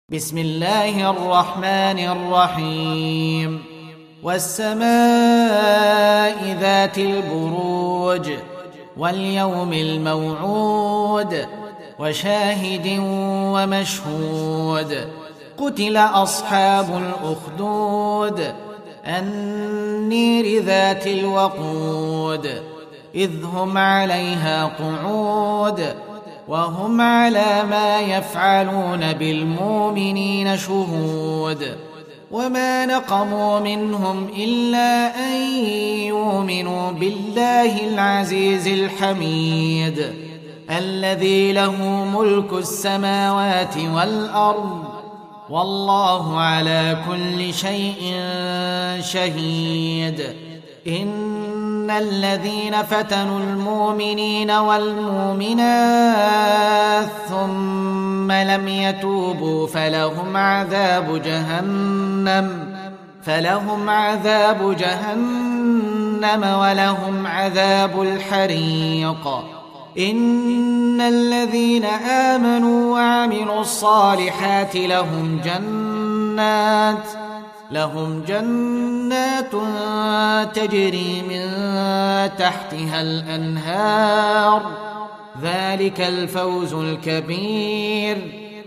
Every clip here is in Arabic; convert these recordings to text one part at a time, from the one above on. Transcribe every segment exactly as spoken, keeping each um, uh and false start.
بسم الله الرحمن الرحيم والسماء ذات البروج واليوم الموعود وشاهد ومشهود قتل أصحاب الأخدود النير ذات الوقود إذ هم عليها قعود وهم على ما يفعلون بالمؤمنين شهود وما نقموا منهم إلا أن يؤمنوا بالله العزيز الحميد الذي له ملك السماوات والأرض والله على كل شيء شهيد. إن الذين فتنوا المؤمنين والمؤمنات ثم لم يتوبوا فلهم عذاب جهنم فلهم عذاب جهنم ولهم عذاب الحريق. إن الذين آمنوا وعملوا الصالحات لهم جنات لهم جنات تجري من تحتها الأنهار ذلك الفوز الكبير.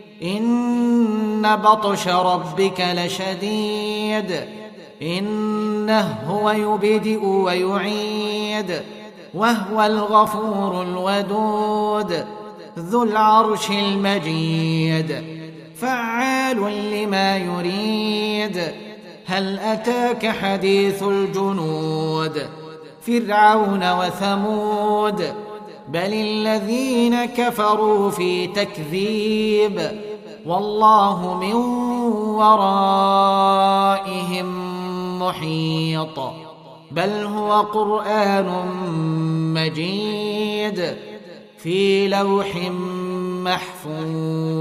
إن بطش ربك لشديد إنه هو يبدئ ويعيد وهو الغفور الودود ذو العرش المجيد فعال لما يريد. هل أتاك حديث الجنود فرعون وثمود بل الذين كفروا في تكذيب والله من ورائهم محيط بل هو قرآن مجيد في لوح محفوظ.